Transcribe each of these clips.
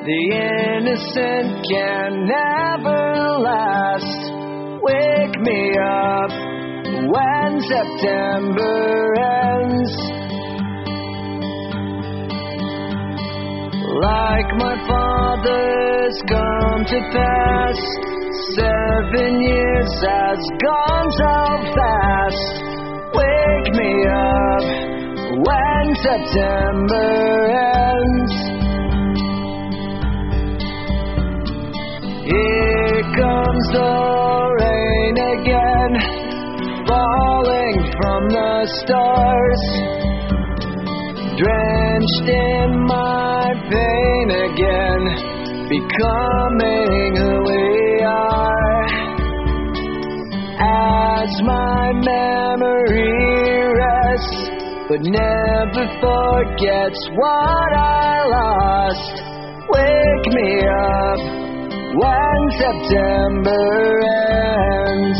The innocent can never last. Wake me up when September ends. Like my father's come to pass, 7 years has gone so fast. Wake me up when September ends. Here comes the rain again, falling from the stars, drenched in my pain again, becoming who we are. As my memory rests, but never forgets what I lost. Wake me up when September ends.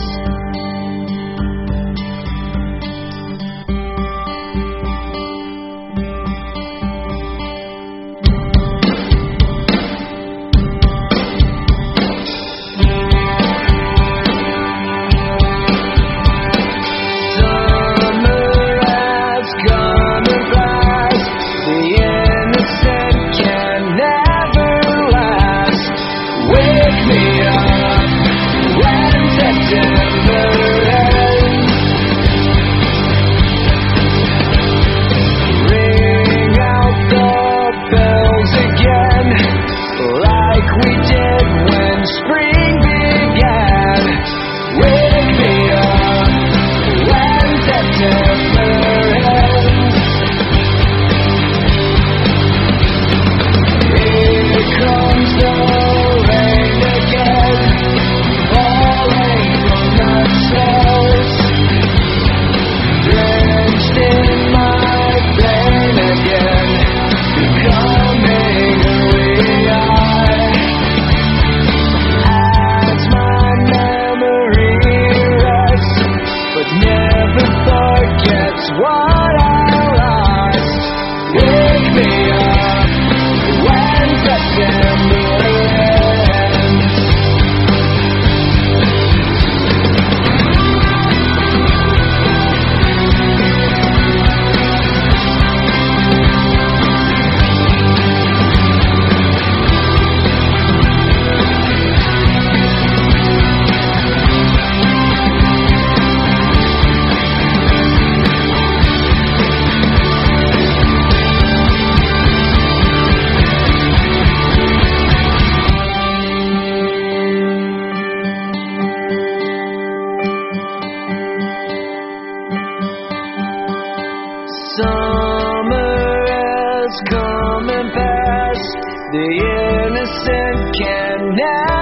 Summer has come and passed. The innocent can never